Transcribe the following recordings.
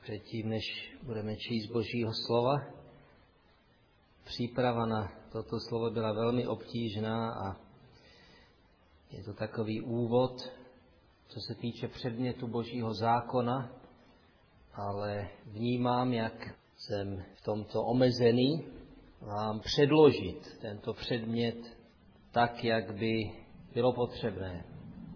Předtím, než budeme číst Božího slova, příprava na toto slovo byla velmi obtížná a je to takový úvod, co se týče předmětu Božího zákona, ale vnímám, jak jsem v tomto omezený, vám předložit tento předmět tak, jak by bylo potřebné.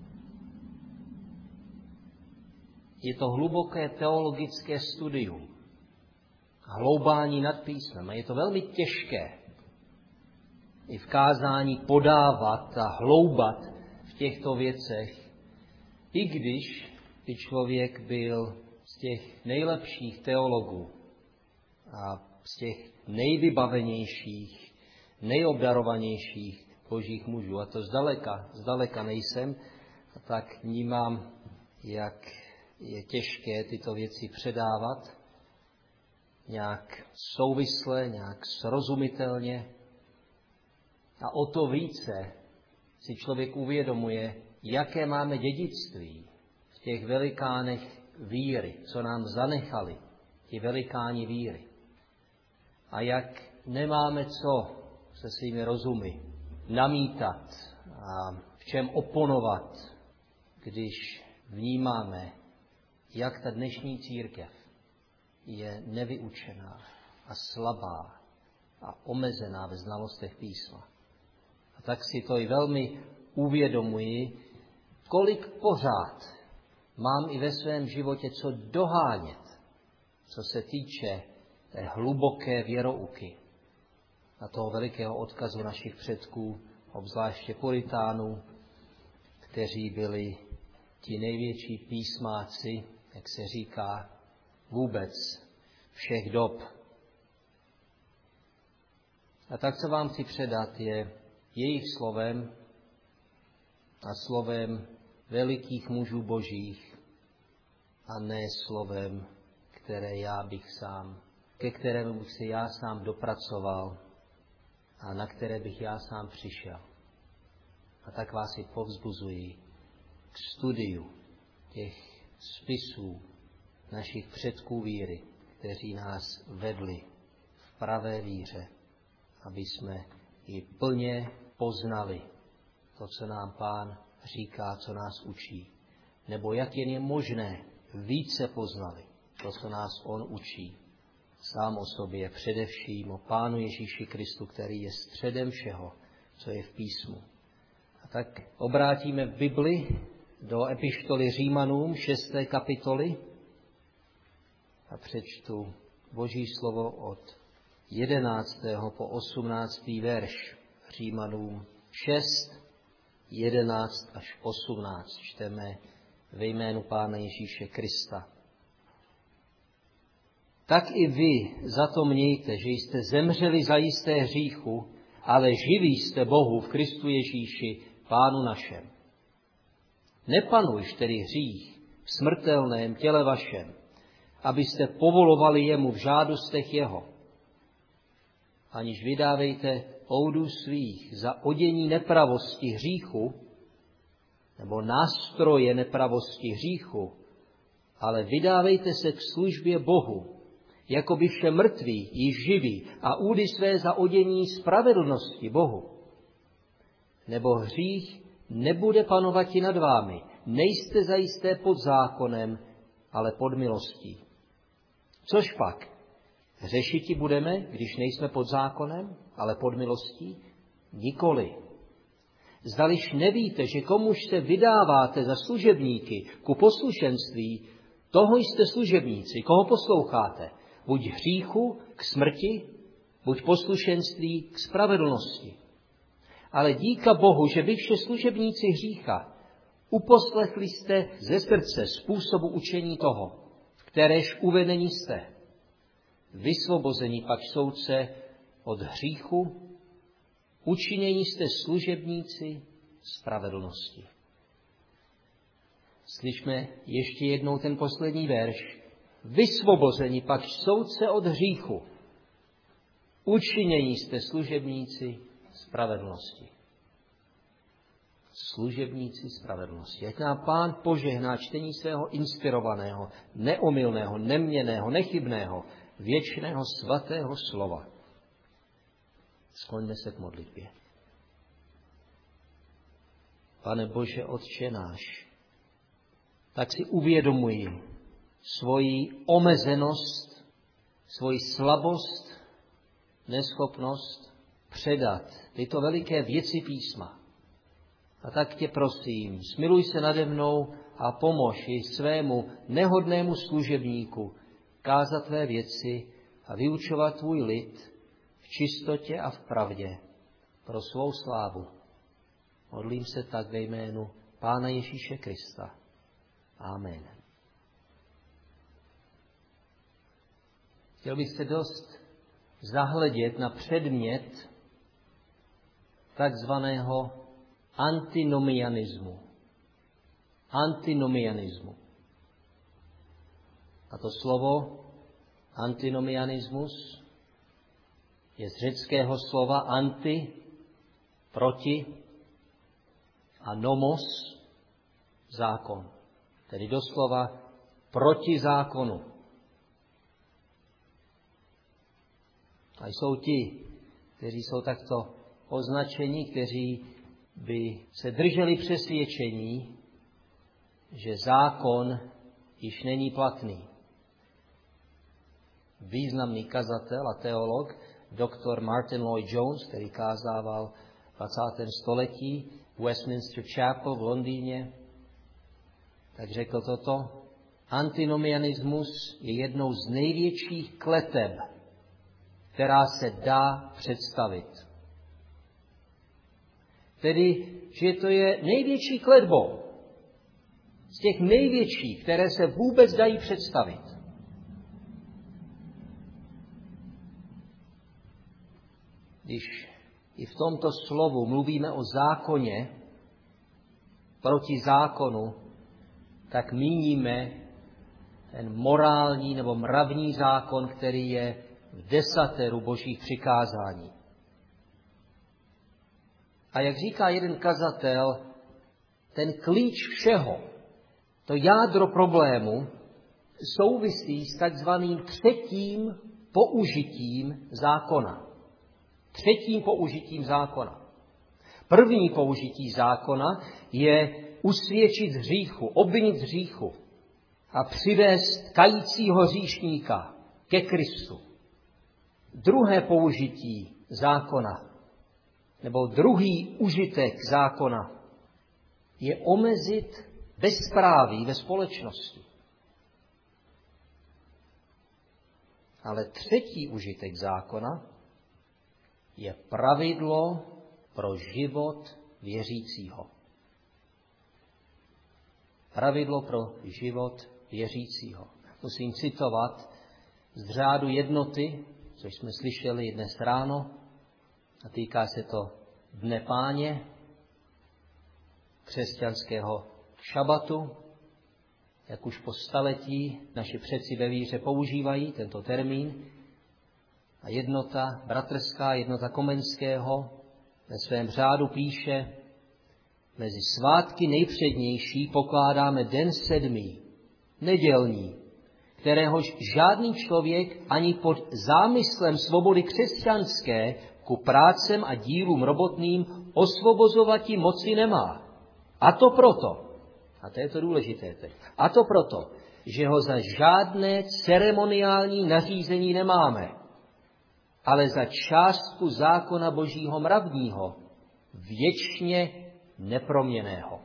Je to hluboké teologické studium, hloubání nad písmem. A je to velmi těžké i v kázání podávat a hloubat v těchto věcech, i když by člověk byl z těch nejlepších teologů a z těch nejvybavenějších, nejobdarovanějších božích mužů. A to zdaleka nejsem. A tak vnímám, jak je těžké tyto věci předávat nějak souvisle, nějak srozumitelně. A o to více si člověk uvědomuje, jaké máme dědictví v těch velikánech víry, co nám zanechali ti velikáni víry. A jak nemáme co se svými rozumy namítat a v čem oponovat, když vnímáme, jak ta dnešní církev je nevyučená a slabá a omezená ve znalostech písma. A tak si to i velmi uvědomuji, kolik pořád mám i ve svém životě co dohánět, co se týče té hluboké věrouky a toho velikého odkazu našich předků, obzvláště puritánů, kteří byli ti největší písmáci, jak se říká, vůbec všech dob. A tak, co vám chci předat, je jejich slovem a slovem velikých mužů božích a ne slovem, ke kterému bych se já sám dopracoval a na které bych já sám přišel. A tak vás i povzbuzuji k studiu těch spisů našich předků víry, kteří nás vedli v pravé víře, aby jsme ji plně poznali to, co nám Pán říká, co nás učí. Nebo jak jen je možné více poznali to, co nás On učí. Sám o sobě, především o Pánu Ježíši Kristu, který je středem všeho, co je v písmu. A tak obrátíme v Bibli do epištoly Římanům 6. kapitoly a přečtu Boží slovo od 11. po 18. verš. Římanům 6, 11 až 18 čteme ve jménu Pána Ježíše Krista. Tak i vy za to mějte, že jste zemřeli za jisté hříchu, ale živí jste Bohu v Kristu Ježíši, Pánu našem. Nepanujš tedy hřích v smrtelném těle vašem, abyste povolovali jemu v žádostech jeho. Aniž vydávejte oudu svých za odění nepravosti hříchu, nebo nástroje nepravosti hříchu, ale vydávejte se k službě Bohu, jako by vše mrtví již živí a údy své za odění spravedlnosti Bohu. Nebo hřích nebude panovati nad vámi. Nejste zajisté pod zákonem, ale pod milostí. Což pak? Hřešiti budeme, když nejsme pod zákonem, ale pod milostí? Nikoli. Zdališ nevíte, že komuž se vydáváte za služebníky ku poslušenství, toho jste služebníci, koho posloucháte? Buď hříchu k smrti, buď poslušenství k spravedlnosti. Ale díka Bohu, že vy vše služebníci hřícha uposlechli jste ze srdce způsobu učení toho, kteréž uvedení jste. Vysvobození pak soudce od hříchu, učinění jste služebníci spravedlnosti. Slyšme ještě jednou ten poslední verš. Vysvobození pak soudce od hříchu, učinění jste služebníci spravedlnosti. služebníci spravedlnosti. Ať nám Pán požehná čtení svého inspirovaného, neomylného, neměnného, nechybného, věčného svatého slova. Skloňme se k modlitbě. Pane Bože, Otče náš, tak si uvědomuji svoji omezenost, svoji slabost, neschopnost předat tyto veliké věci písma. A tak tě prosím, smiluj se nade mnou a pomož i svému nehodnému služebníku kázat tvé věci a vyučovat tvůj lid v čistotě a v pravdě pro svou slávu. Modlím se tak ve jménu Pána Ježíše Krista. Amen. Chtěl bych se dost zahledět na předmět takzvaného antinomianismu. Antinomianismu. A to slovo antinomianismus je z řeckého slova anti, proti, a nomos, zákon. Tedy doslova proti zákonu. A jsou ti, kteří jsou takto označeni, kteří by se drželi přesvědčení, že zákon již není platný. Významný kazatel a teolog, doktor Martin Lloyd-Jones, který kázával v 20. století v Westminster Chapel v Londýně, tak řekl toto: antinomianismus je jednou z největších kleteb, která se dá představit. Tedy, že to je největší kletbou z těch největších, které se vůbec dají představit. Když i v tomto slovu mluvíme o zákoně, proti zákonu, tak míníme ten morální nebo mravní zákon, který je v desateru božích přikázání. A jak říká jeden kazatel, ten klíč všeho, to jádro problému, souvisí s takzvaným třetím použitím zákona. Třetím použitím zákona. První použití zákona je usvědčit z hříchu, obvinit z hříchu a přivést kajícího hříšníka ke Kristu. Druhé použití zákona, nebo druhý užitek zákona, je omezit bezpráví ve společnosti. Ale třetí užitek zákona je pravidlo pro život věřícího. Pravidlo pro život věřícího. Musím citovat z řádu jednoty, což jsme slyšeli dnes ráno, a týká se to Dne Páně, křesťanského šabatu, jak už po staletí naši předci ve víře používají tento termín. A jednota bratrská, jednota Komenského ve svém řádu píše: mezi svátky nejpřednější pokládáme den 7., nedělní, kteréhož žádný člověk ani pod zámyslem svobody křesťanské ku prácem a dílům robotným osvobozovati moci nemá. A to proto, a to je to důležité teď, a to proto, že ho za žádné ceremoniální nařízení nemáme, ale za částku zákona božího mravního, věčně neproměnného.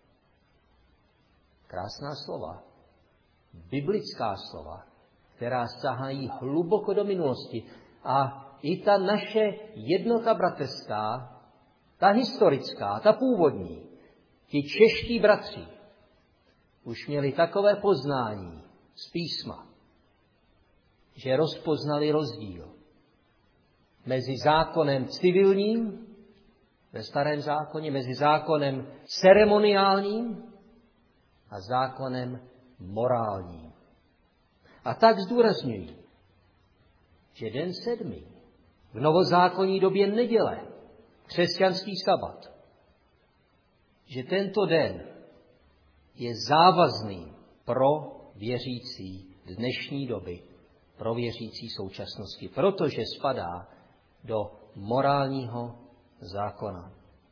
Krásná slova, biblická slova, která sahají hluboko do minulosti. A i ta naše jednota bratrská, ta historická, ta původní, ti čeští bratři už měli takové poznání z písma, že rozpoznali rozdíl mezi zákonem civilním ve Starém zákoně, mezi zákonem ceremoniálním a zákonem morálním. A tak zdůrazňují, že den 7. v novozákonní době neděle, křesťanský sabat, že tento den je závazný pro věřící dnešní doby, pro věřící současnosti, protože spadá do morálního zákona.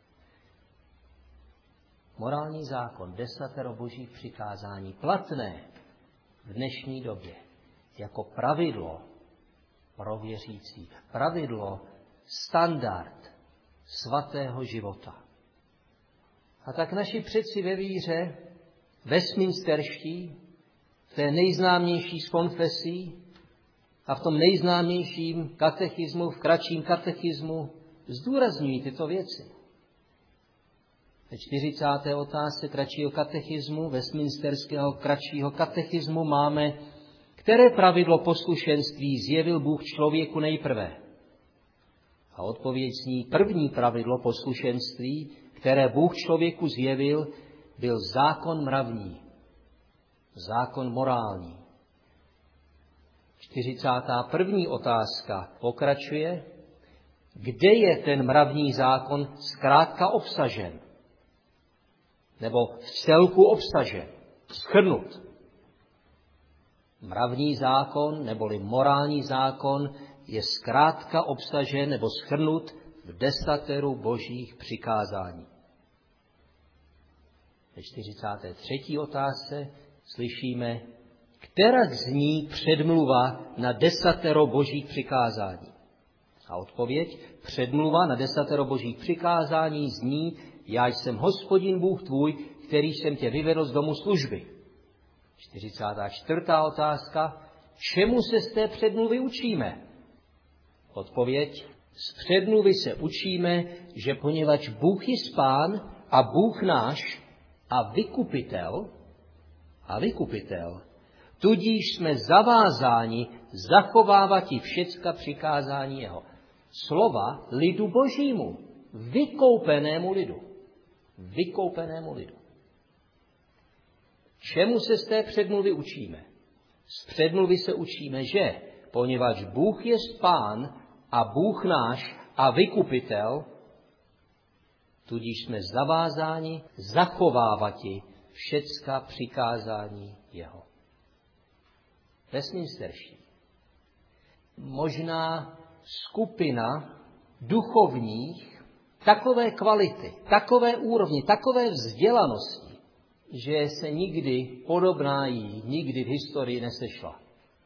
Morální zákon, 10 božích přikázání, platné v dnešní době jako pravidlo pro věřící, pravidlo, standard svatého života. A tak naši předci ve víře, westminsterští, v té nejznámější z konfesí a v tom nejznámějším katechismu, v kratším katechismu, zdůrazňují tyto věci. Ve 40. otázce kratšího katechismu, westminsterského kratšího katechismu máme, které pravidlo poslušenství zjevil Bůh člověku nejprve. A odpověď zní, první pravidlo poslušenství, které Bůh člověku zjevil, byl zákon mravní, zákon morální. 41. otázka pokračuje, kde je ten mravní zákon zkrátka obsažen, nebo v celku obsažen, shrnut. Mravní zákon, neboli morální zákon, je zkrátka obsažen nebo shrnut v 10 božích přikázání. Ve 43. otázce slyšíme, která zní předmluva na 10 božích přikázání. A odpověď, předmluva na 10 božích přikázání zní, já jsem Hospodin Bůh tvůj, který jsem tě vyvedl z domu služby. 44. otázka, čemu se z té předmluvy učíme? Odpověď, z předmluvy se učíme, že poněvadž Bůh je Pán a Bůh náš a vykupitel, tudíž jsme zavázáni zachovávat i všecka přikázání jeho. Slova lidu božímu, vykoupenému lidu. Vykoupenému lidu. Čemu se z té předmluvy učíme? Z předmluvy se učíme, že poněvadž Bůh je Pán a Bůh náš a vykupitel, tudíž jsme zavázáni zachovávati všecka přikázání jeho. Westminsterští. Možná skupina duchovních takové kvality, takové úrovně, takové vzdělanosti, že se nikdy podobná jí nikdy v historii nesešla,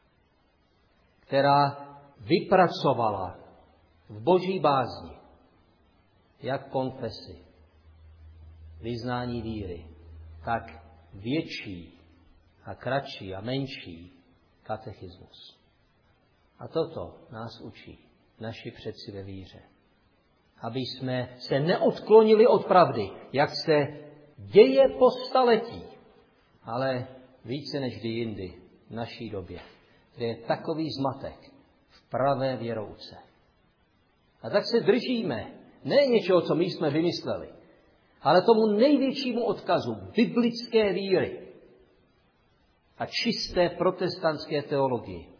která vypracovala v boží bázni jak konfesi, vyznání víry, tak větší a kratší a menší katechismus. A toto nás učí naši předci ve víře. Aby jsme se neodklonili od pravdy, jak se děje po staletí, ale více než kdy jindy v naší době, kde je takový zmatek v pravé věrouce. A tak se držíme ne něčeho, co my jsme vymysleli, ale tomu největšímu odkazu biblické víry a čisté protestantské teologii.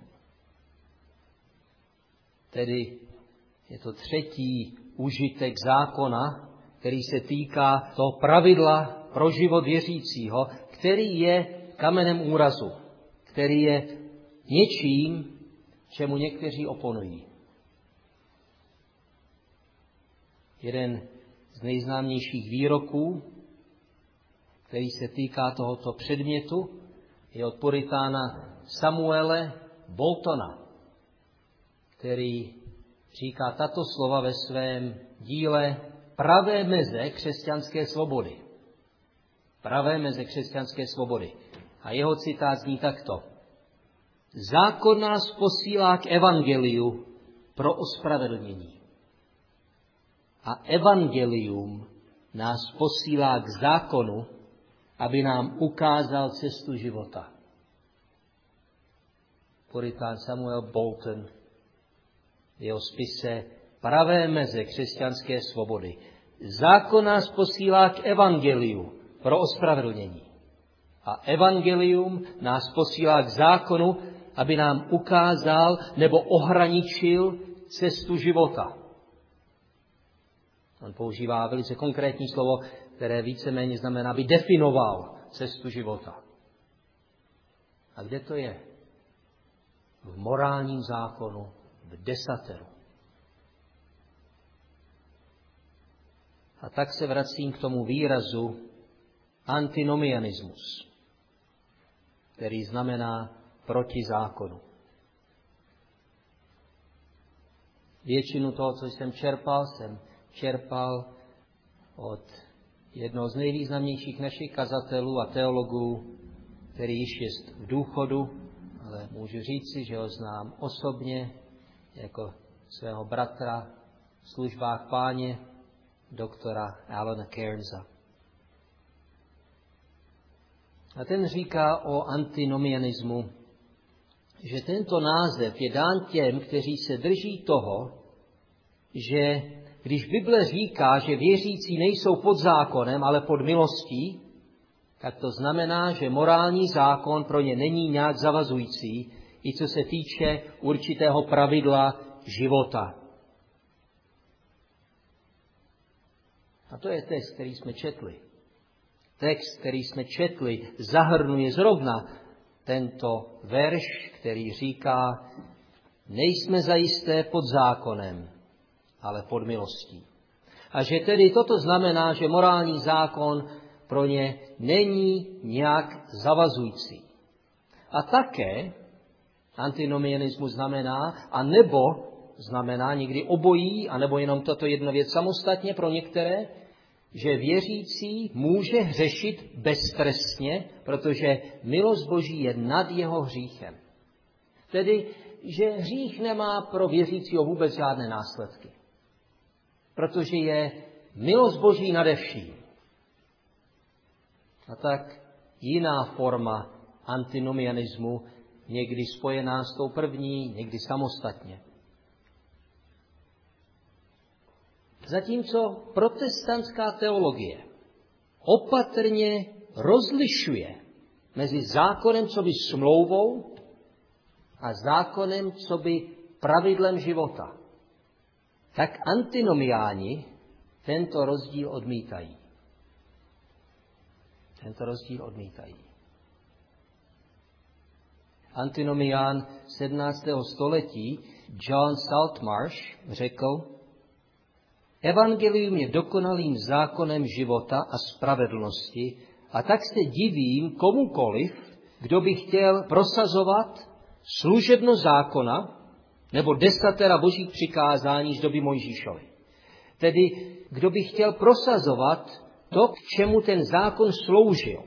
Tedy je to třetí užitek zákona, který se týká toho pravidla pro život věřícího, který je kamenem úrazu, který je něčím, čemu někteří oponují. Jeden z nejznámějších výroků, který se týká tohoto předmětu, je od puritána Samuele Boltona, který říká tato slova ve svém díle Pravé meze křesťanské svobody. Pravé meze křesťanské svobody. A jeho citát zní takto. Zákon nás posílá k evangeliu pro ospravedlnění. A evangelium nás posílá k zákonu, aby nám ukázal cestu života. Puritán Samuel Bolton v jeho spise Pravé meze křesťanské svobody. Zákon nás posílá k evangeliu pro ospravedlnění. A evangelium nás posílá k zákonu, aby nám ukázal nebo ohraničil cestu života. On používá velice konkrétní slovo které víceméně znamená, aby definoval cestu života. A kde to je? V morálním zákonu, v desateru. A tak se vracím k tomu výrazu antinomianismus, který znamená proti zákonu. Většinu toho, co jsem čerpal od jednoho z nejvýznamnějších našich kazatelů a teologů, který již je v důchodu, ale můžu říci, že ho znám osobně jako svého bratra v službách Páně, doktora Alana Cairnsa. A ten říká o antinomianismu, že tento název je dán těm, kteří se drží toho, že když Bible říká, že věřící nejsou pod zákonem, ale pod milostí, tak to znamená, že morální zákon pro ně není nějak zavazující, i co se týče určitého pravidla života. A to je text, který jsme četli. Text, který jsme četli, zahrnuje zrovna tento verš, který říká, nejsme zajisté pod zákonem, ale pod milostí. A že tedy toto znamená, že morální zákon pro ně není nějak zavazující. A také antinomianismus znamená, a nebo znamená někdy obojí, a nebo jenom tato jedna věc samostatně pro některé, že věřící může hřešit beztrestně, protože milost Boží je nad jeho hříchem. Tedy, že hřích nemá pro věřícího vůbec žádné následky. Protože je milost Boží nade vším. A tak jiná forma antinomianismu, někdy spojená s tou první, někdy samostatně. Zatímco protestantská teologie opatrně rozlišuje mezi zákonem coby smlouvou a zákonem coby pravidlem života, tak antinomiáni tento rozdíl odmítají. Antinomián 17. století John Saltmarsh řekl, evangelium je dokonalým zákonem života a spravedlnosti a tak se divím komukoliv, kdo by chtěl prosazovat služebnost zákona nebo desatera božích přikázání z doby Mojžíšovy. Tedy kdo by chtěl prosazovat to, k čemu ten zákon sloužil.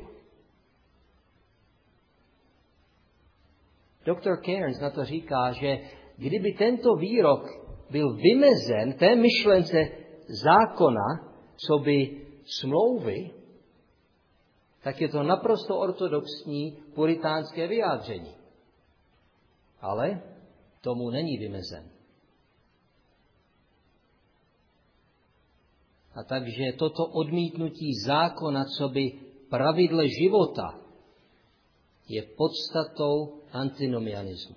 Dr. Cairns na to říká, že kdyby tento výrok byl vymezen té myšlence zákona, coby smlouvy, tak je to naprosto ortodoxní puritánské vyjádření. Ale tomu není vymezen. A takže toto odmítnutí zákona, coby pravidle života, je podstatou antinomianismu.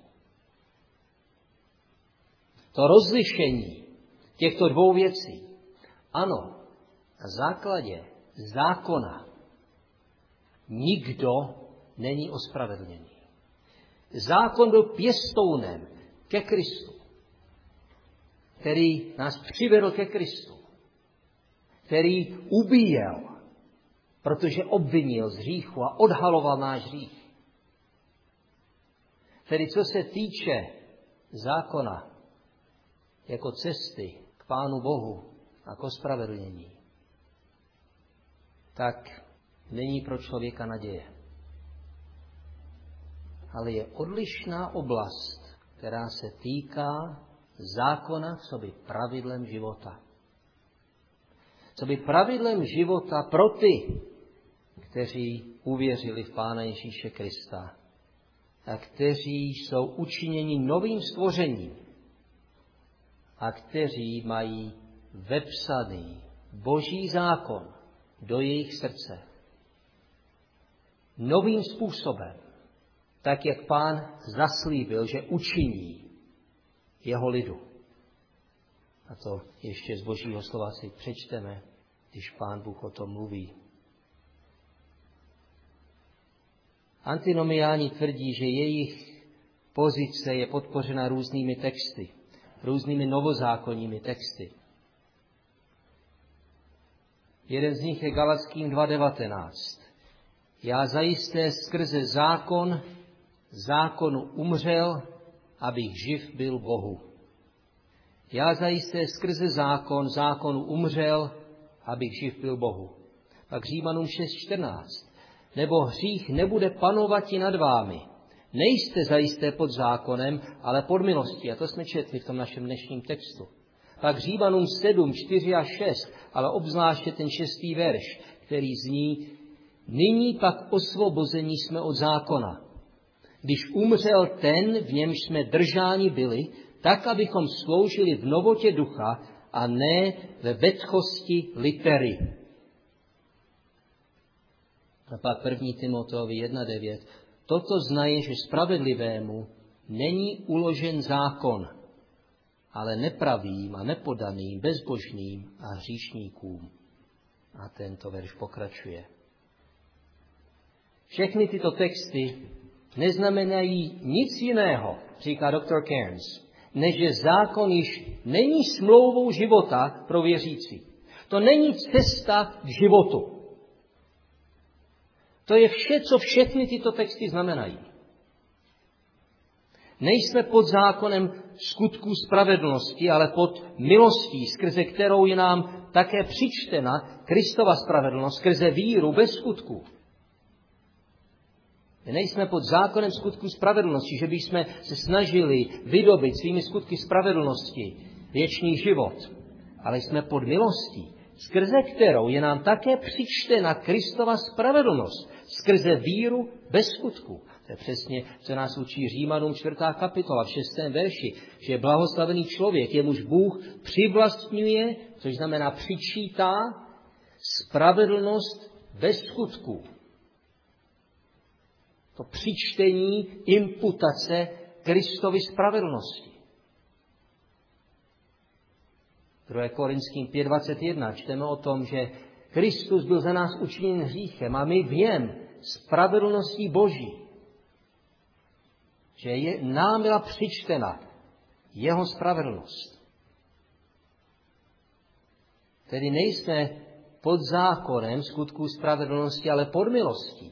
To rozlišení těchto dvou věcí, ano, na základě zákona nikdo není ospravedlněný. Zákon byl pěstounem ke Kristu, který nás přivedl ke Kristu, který ubíjel, protože obvinil z hříchu a odhaloval náš hřích. Tedy co se týče zákona jako cesty k Pánu Bohu a k ospravedlnění, tak není pro člověka naděje. Ale je odlišná oblast, která se týká zákona coby pravidlem života. Coby pravidlem života pro ty, kteří uvěřili v Pána Ježíše Krista a kteří jsou učiněni novým stvořením a kteří mají vepsaný Boží zákon do jejich srdce. Novým způsobem, tak jak Pán zaslíbil, že učiní jeho lidu. A to ještě z Božího slova si přečteme. když Pán Bůh o tom mluví. Antinomiáni tvrdí, že jejich pozice je podpořena různými texty, různými novozákonními texty. Jeden z nich je Galackým 2.19. Já zajisté skrze zákonu umřel, abych živ byl Bohu. Já zajisté skrze zákonu umřel, abych živ byl Bohu. Pak Římanům 6.14. Nebo hřích nebude panovati nad vámi. Nejste zajisté pod zákonem, ale pod milostí. A to jsme četli v tom našem dnešním textu. Pak Římanům 7.4 a 6, ale obzvláště ten 6. verš, který zní: Nyní pak osvobození jsme od zákona. Když umřel ten, v němž jsme držáni byli, tak, abychom sloužili v novotě ducha a ne ve vetchosti litery. A pak 1. Timoteovi 1.9. Toto znaje, že spravedlivému není uložen zákon, ale nepravým a nepodaným, bezbožným a hříšníkům. A tento verš pokračuje. Všechny tyto texty neznamenají nic jiného, říká dr. Cairns, než že zákon již není smlouvou života pro věřící. To není cesta k životu. To je vše, co všechny tyto texty znamenají. Nejsme pod zákonem skutků spravedlnosti, ale pod milostí, skrze kterou je nám také přičtena Kristova spravedlnost, skrze víru bez skutků. My nejsme pod zákonem skutků spravedlnosti, že bychom se snažili vydobit svými skutky spravedlnosti věčný život, ale jsme pod milostí, skrze kterou je nám také přičtena Kristova spravedlnost, skrze víru bez skutků. To je přesně, co nás učí Římanům 4. kapitola v 6. verši, že blahoslavený člověk, jemuž Bůh přivlastňuje, což znamená přičítá, spravedlnost bez skutků. To přičtení, imputace Kristovy spravedlnosti. 2. Korinským 5.21 čteme o tom, že Kristus byl za nás učiněn hříchem a my v něm spravedlností Boží. Že nám byla přičtena jeho spravedlnost. Tedy nejsme pod zákonem skutků spravedlnosti, ale pod milostí.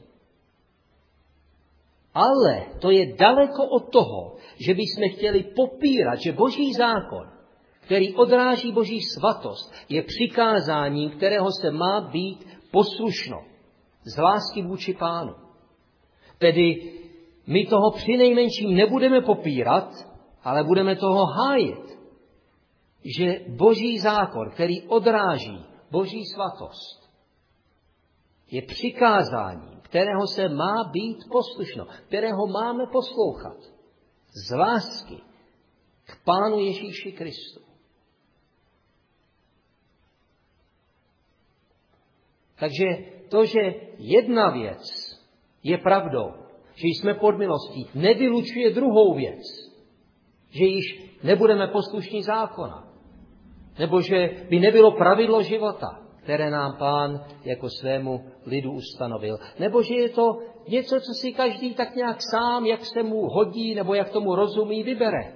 Ale to je daleko od toho, že bychom chtěli popírat, že Boží zákon, který odráží Boží svatost, je přikázáním, kterého se má být poslušno z lásky vůči Pánu. Tedy my toho přinejmenším nebudeme popírat, ale budeme toho hájit. Že Boží zákon, který odráží Boží svatost, je přikázáním, kterého se má být poslušno, kterého máme poslouchat z lásky k Pánu Ježíši Kristu. Takže to, že jedna věc je pravdou, že jsme pod milostí, nevylučuje druhou věc, že již nebudeme poslušní zákona, nebo že by nebylo pravidlo života, které nám Pán jako svému lidu ustanovil. Nebo že je to něco, co si každý tak nějak sám, jak se mu hodí, nebo jak tomu rozumí, vybere.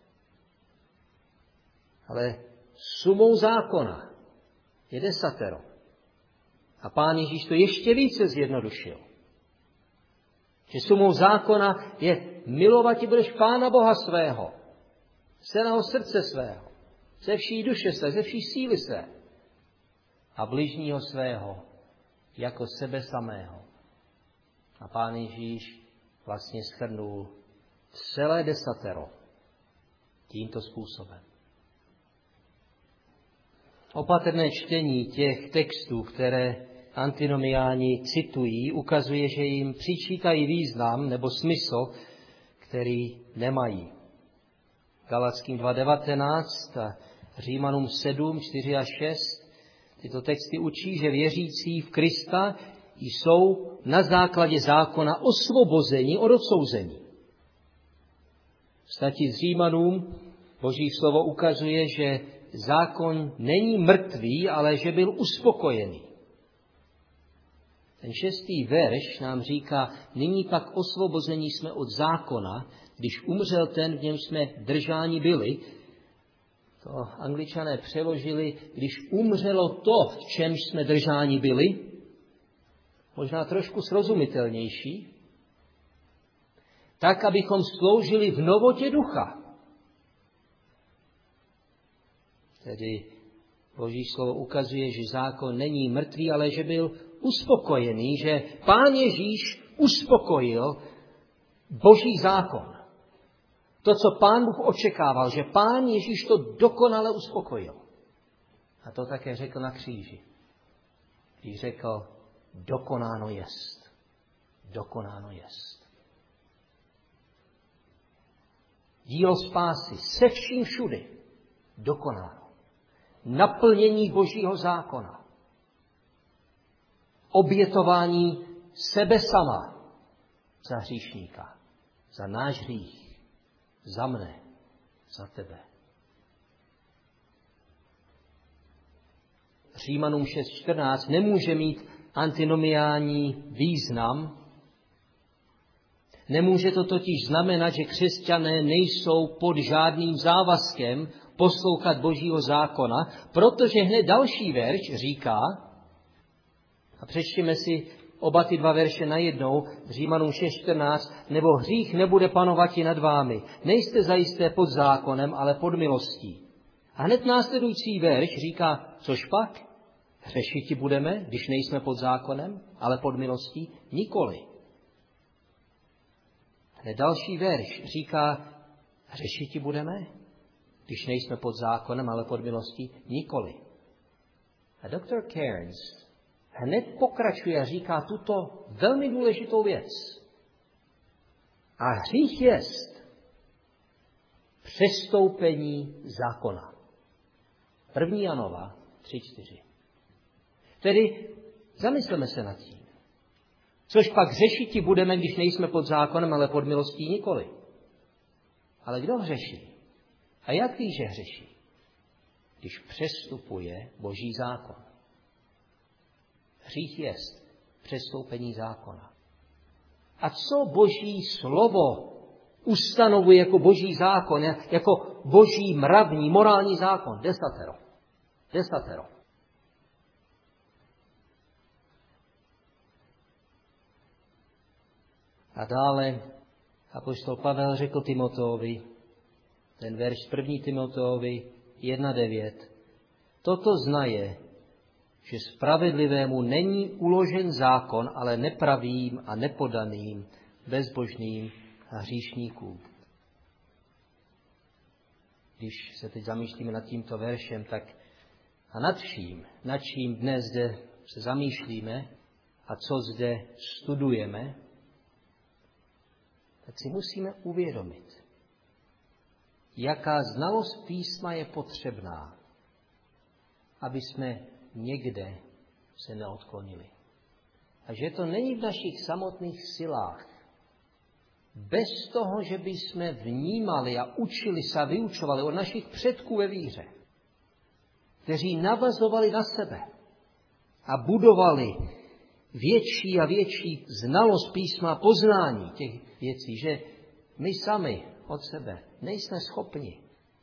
Ale sumou zákona je 10. A Pán Ježíš to ještě více zjednodušil. Že sumou zákona je milovat budeš Pána Boha svého, z celého srdce svého, ze vší duše své, ze vší síly své a bližního svého jako sebe samého. A Pán Ježíš vlastně shrnul celé 10 tímto způsobem. Opatrné čtení těch textů, které antinomiáni citují, ukazuje, že jim přičítají význam nebo smysl, který nemají. Galackým 2.19 a Římanům 7, 4 a 6 tyto texty učí, že věřící v Krista jsou na základě zákona osvobozeni od odsouzení. Vstati z Římanům Boží slovo ukazuje, že zákon není mrtvý, ale že byl uspokojený. Ten 6. verš nám říká, nyní pak osvobození jsme od zákona, když umřel ten, v něm jsme držáni byli. To Angličané přeložili, když umřelo to, v čemž jsme držáni byli. Možná trošku srozumitelnější. Tak, abychom sloužili v novotě ducha. Tedy Boží slovo ukazuje, že zákon není mrtvý, ale že byl uspokojený, že Pán Ježíš uspokojil Boží zákon. To, co Pán Bůh očekával, že Pán Ježíš to dokonale uspokojil. A to také řekl na kříži. Když řekl, dokonáno jest. Dokonáno jest. Dílo spásy se vším všudy dokonáno. Naplnění Božího zákona. Obětování sebe sama za hříšníka, za náš hřích, za mne, za tebe. Římanům 6.14 nemůže mít antinomiální význam. Nemůže to totiž znamenat, že křesťané nejsou pod žádným závazkem poslouchat Božího zákona, protože hned další verš říká, a přečtěme si oba ty 2 verše najednou, Římanům 6.14, nebo hřích nebude panovat i nad vámi. Nejste zajisté pod zákonem, ale pod milostí. A hned následující verš říká, což pak? Hřešiti budeme, když nejsme pod zákonem, ale pod milostí? Nikoli. Hned další verš říká, hřešiti budeme, když nejsme pod zákonem, ale pod milostí? Nikoli. A doktor Cairns hned pokračuje a říká tuto velmi důležitou věc. A hřích jest přestoupení zákona. 1. Janova 3.4. Tedy zamysleme se nad tím. Což pak hřešiti budeme, když nejsme pod zákonem, ale pod milostí? Nikoli. Ale kdo hřeší? A jak ví, že hřeší? Když přestupuje Boží zákon. Hřích jest přestoupení zákona. A co Boží slovo ustanovuje jako Boží zákon, jako Boží mravní, morální zákon? Desatero. Desatero. A dále apoštol Pavel řekl Timoteovi, ten verš 1. Timoteovi 1.9. Toto znaje, že spravedlivému není uložen zákon, ale nepravým a nepodaným, bezbožným a hříšníkům. Když se teď zamýšlíme nad tímto veršem, tak a nad čím dnes zde se zamýšlíme a co zde studujeme, tak si musíme uvědomit, jaká znalost písma je potřebná, aby jsme někde se neodklonili. A že to není v našich samotných silách. Bez toho, že bychom vnímali a učili se a vyučovali od našich předků ve víře, kteří navazovali na sebe a budovali větší a větší znalost písma, poznání těch věcí, že my sami od sebe nejsme schopni.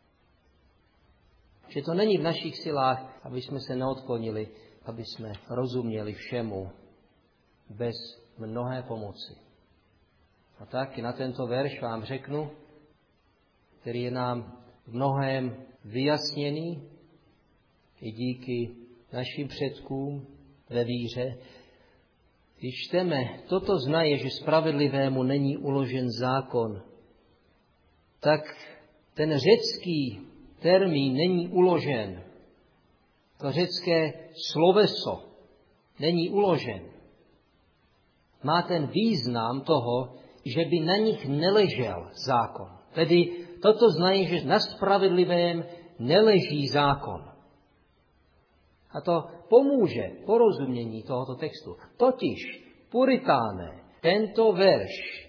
Že to není v našich silách, aby jsme se neodklonili, aby jsme rozuměli všemu bez mnohé pomoci. A tak na tento verš vám řeknu, který je nám v mnohém vyjasněný i díky našim předkům ve víře. Když čteme, toto znaje, že spravedlivému není uložen zákon, tak ten řecký termín není uložen. To řecké sloveso není uložen. Má ten význam toho, že by na nich neležel zákon. Tedy toto znají, že na spravedlivém neleží zákon. A to pomůže porozumění tohoto textu. Totiž puritáné tento verš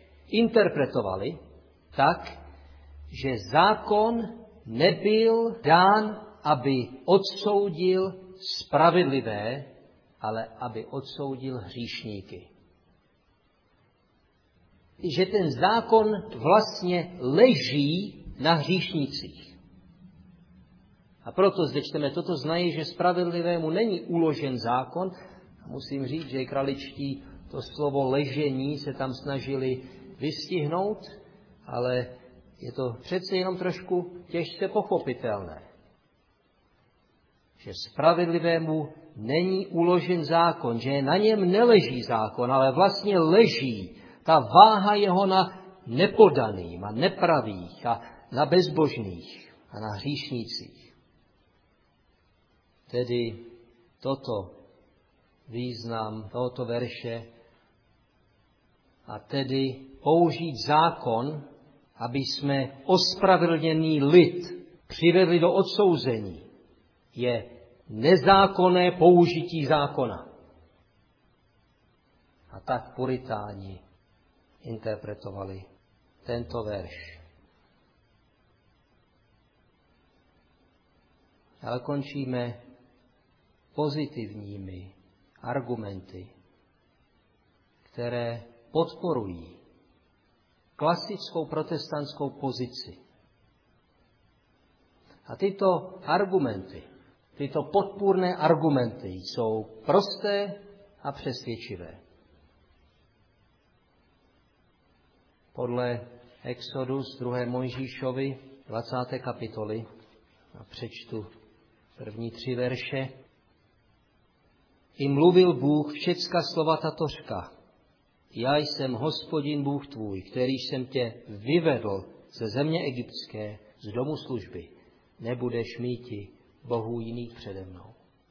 interpretovali tak, že zákon nebyl dán aby odsoudil spravedlivé, ale aby odsoudil hříšníky. Že ten zákon vlastně leží na hříšnících. A proto zde čteme, toto znají, že spravedlivému není uložen zákon. A musím říct, že kraličtí to slovo ležení se tam snažili vystihnout, ale je to přece jenom trošku těžce pochopitelné. Že spravedlivému není uložen zákon, že na něm neleží zákon, ale vlastně leží ta váha jeho na nepodaným a nepravých a na bezbožných a na hříšnících. Tedy toto význam tohoto verše a tedy použít zákon, aby jsme ospravedlněný lid přivedli do odsouzení, je nezákonné použití zákona. A tak puritáni interpretovali tento verš. Ale končíme pozitivními argumenty, které podporují klasickou protestantskou pozici. A tyto argumenty, tyto podpůrné argumenty jsou prosté a přesvědčivé. Podle Exodus 2. Mojžíšovi 20. kapitoly, a přečtu první 3 verše. I mluvil Bůh všecka slova tatořka. Já jsem Hospodin Bůh tvůj, který jsem tě vyvedl ze země egyptské, z domu služby. Nebudeš míti bohů jiných přede mnou.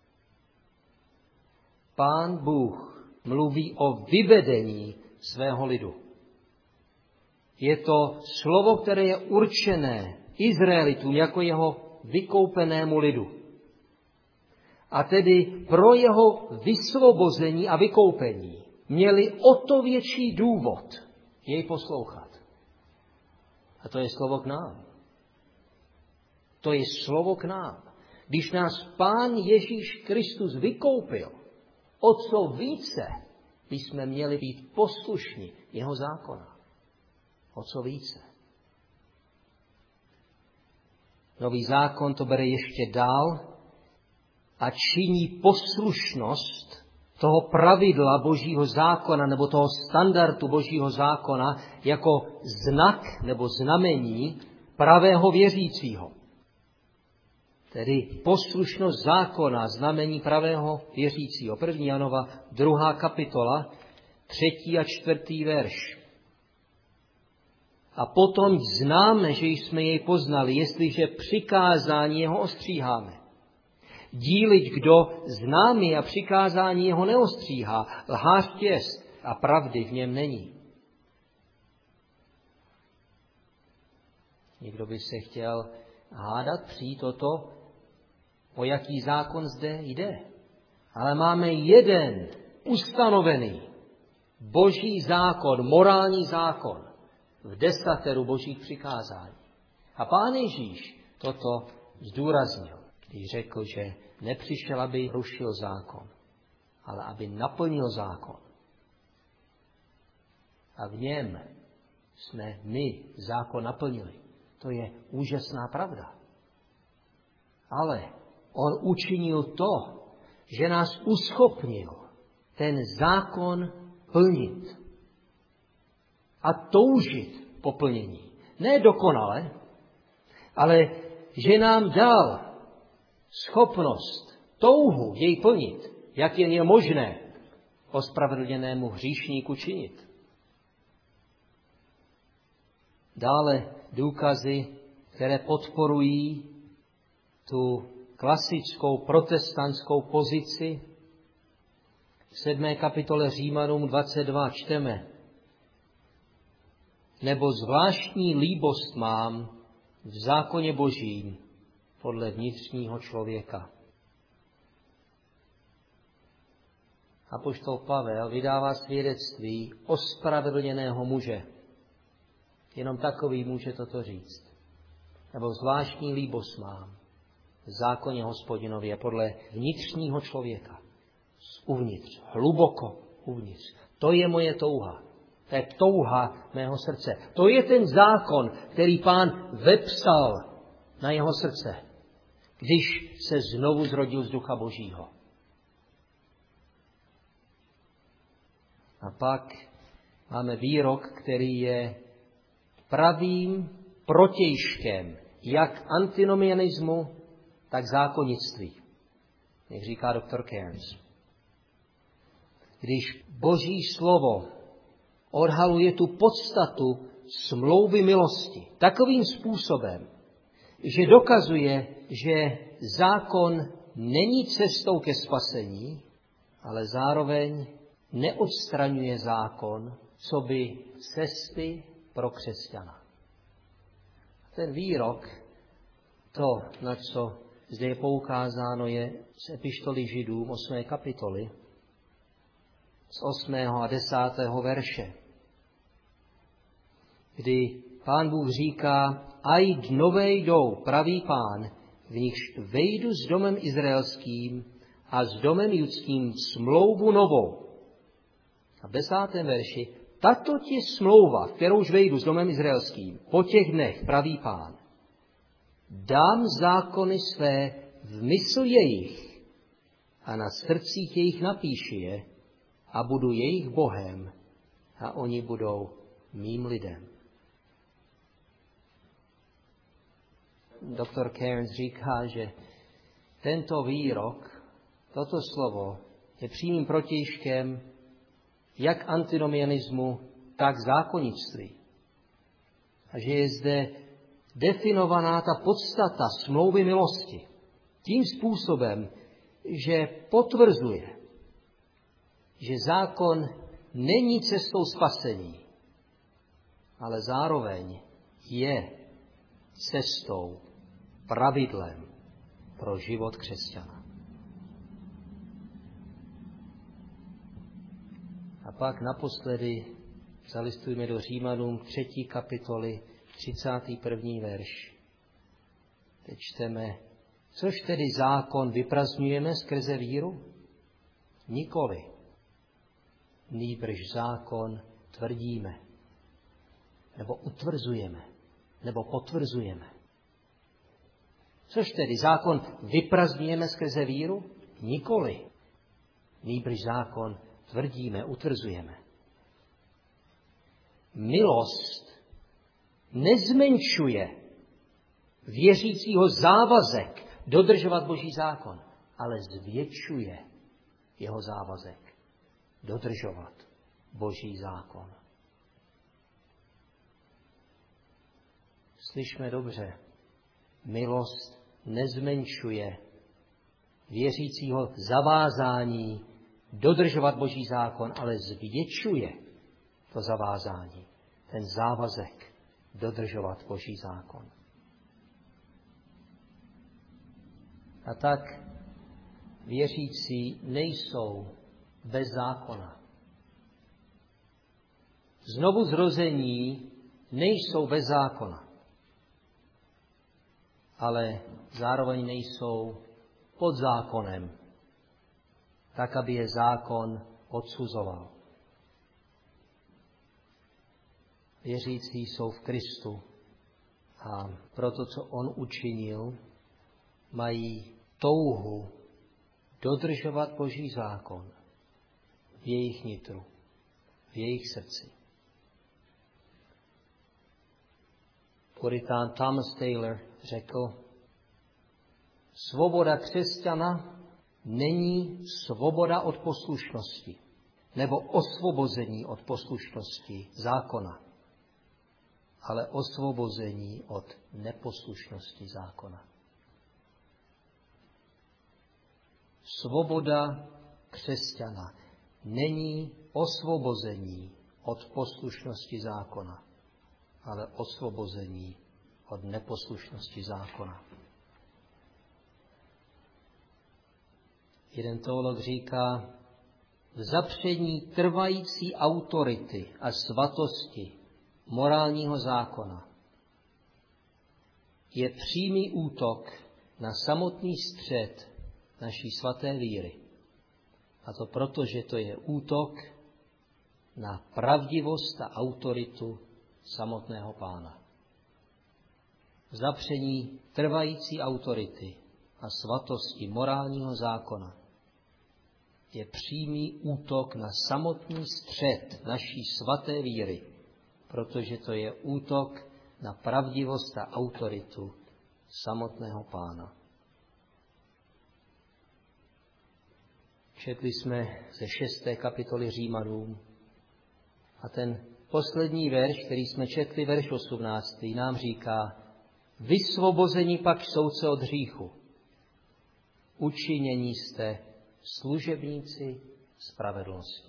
Pán Bůh mluví o vyvedení svého lidu. Je to slovo, které je určené Izraelitům jako jeho vykoupenému lidu. A tedy pro jeho vysvobození a vykoupení měli o to větší důvod jej poslouchat. A to je slovo k nám. To je slovo k nám. Když nás Pán Ježíš Kristus vykoupil, o co více bychom měli být poslušní jeho zákona. O co více. Nový zákon to bere ještě dál a činí poslušnost toho pravidla Božího zákona nebo toho standardu Božího zákona jako znak nebo znamení pravého věřícího. Tedy poslušnost zákona, znamení pravého věřícího. 1. Janova 2. kapitola, 3. a 4. verš. A potom známe, že jsme jej poznali, jestliže přikázání jeho ostříháme. Díliť, kdo známý a přikázání jeho neostříhá, lhář jest a pravdy v něm není. Někdo by se chtěl hádat, přijít o to, o jaký zákon zde jde. Ale máme jeden ustanovený Boží zákon, morální zákon v desateru Božích přikázání. A Pán Ježíš toto zdůraznil, když řekl, že nepřišel, aby rušil zákon, ale aby naplnil zákon. A v něm jsme my zákon naplnili. To je úžasná pravda. Ale on učinil to, že nás uschopnil ten zákon plnit a toužit po plnění. Ne dokonale, ale že nám dal schopnost, touhu jej plnit, jak jen je možné ospravedlněnému hříšníku činit. Dále důkazy, které podporují tu klasickou protestantskou pozici. V 7. kapitole Římanům 22 čteme: Nebo zvláštní líbost mám v zákoně Božím podle vnitřního člověka. Apoštol Pavel vydává svědectví ospravedlněného muže. Jenom takový může toto říct. Nebo zvláštní líbost mám v zákoně Hospodinově je podle vnitřního člověka. Uvnitř, hluboko uvnitř. To je moje touha. To je touha mého srdce. To je ten zákon, který Pán vepsal na jeho srdce, když se znovu zrodil z Ducha Božího. A pak máme výrok, který je pravým protějškem jak antinomianismu, tak zákonnictví, jak říká doktor Cairns. Když Boží slovo odhaluje tu podstatu smlouvy milosti takovým způsobem, že dokazuje, že zákon není cestou ke spasení, ale zároveň neodstraňuje zákon, co by cesty pro křesťana. Ten výrok, to, na co zde je poukázáno, je z epištoly Židům 8. kapitoly, z 8. a 10. verše, kdy Pán Bůh říká, aj dnové jdou, pravý Pán, v nichž vejdu s domem izraelským a s domem judským smlouvu novou. A v 10. verši, tato ti smlouva, kterouž vejdu s domem izraelským, po těch dnech, pravý Pán, dám zákony své v mysl jejich a na srdcích jejich napíši je a budu jejich Bohem a oni budou mým lidem. Doktor Cairns říká, že tento výrok, toto slovo je přímým protějškem jak antinomianismu, tak zákonnictví. A že je zde definovaná ta podstata smlouvy milosti tím způsobem, že potvrzuje, že zákon není cestou spasení, ale zároveň je cestou, pravidlem pro život křesťana. A pak naposledy zalistujme do Římanům 3. kapitoly 31. verš. Teď čteme, což tedy zákon vyprazňujeme skrze víru? Nikoli. Nýbrž zákon tvrdíme, nebo utvrzujeme, nebo potvrzujeme. Což tedy zákon vyprazňujeme skrze víru? Nikoli. Nýbrž zákon tvrdíme, utvrzujeme. Milost nezmenšuje věřícího závazek dodržovat Boží zákon, ale zvětšuje jeho závazek dodržovat Boží zákon. Slyšme dobře, milost nezmenšuje věřícího zavázání dodržovat Boží zákon, ale zvětšuje to zavázání, ten závazek dodržovat Boží zákon. A tak věřící nejsou bez zákona. Znovu zrození nejsou bez zákona, ale zároveň nejsou pod zákonem, tak, aby je zákon odsuzoval. Věřící jsou v Kristu a proto, co on učinil, mají touhu dodržovat Boží zákon v jejich nitru, v jejich srdci. Puritán Thomas Taylor řekl, svoboda křesťana není svoboda od poslušnosti nebo osvobození od poslušnosti zákona, ale osvobození od neposlušnosti zákona. Svoboda křesťana není osvobození od poslušnosti zákona, ale osvobození od neposlušnosti zákona. Jeden teolog říká, v zapření trvající autority a svatosti morálního zákona je přímý útok na samotný střed naší svaté víry. A to proto, že to je útok na pravdivost a autoritu samotného Pána. Zapření trvající autority a svatosti morálního zákona je přímý útok na samotný střed naší svaté víry, protože to je útok na pravdivost a autoritu samotného Pána. Četli jsme ze 6. kapitoly Římanům a ten poslední verš, který jsme četli, verš 18, nám říká: vysvobození pak jsou se od hříchu. Učinění jste služebníci spravedlnosti.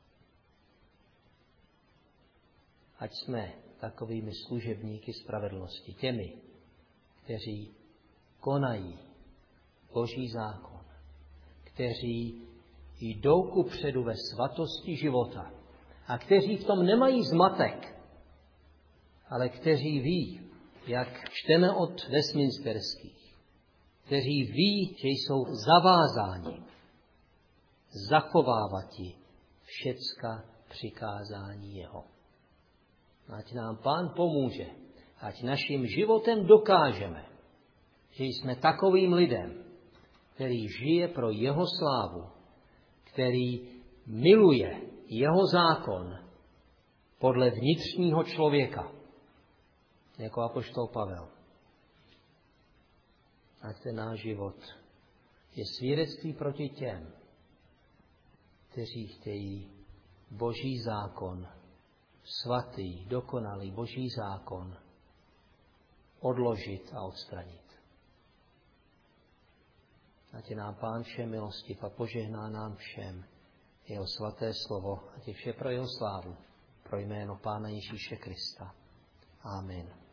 Ať jsme takovými služebníky spravedlnosti, těmi, kteří konají Boží zákon, kteří jdou kupředu ve svatosti života a kteří v tom nemají zmatek, ale kteří ví, jak čteme od Westminsterských, kteří ví, že jsou zavázáni zachovávati všecka přikázání jeho. Ať nám Pán pomůže, ať naším životem dokážeme, že jsme takovým lidem, který žije pro jeho slávu, který miluje jeho zákon podle vnitřního člověka, jako apoštol Pavel. Ať ten náš život je svědectví proti těm, kteří chtějí Boží zákon, svatý, dokonalý Boží zákon odložit a odstranit. Ať je nám Pán všem milostiv a požehná nám všem jeho svaté slovo, ať je vše pro jeho slávu, pro jméno Pána Ježíše Krista. Amen.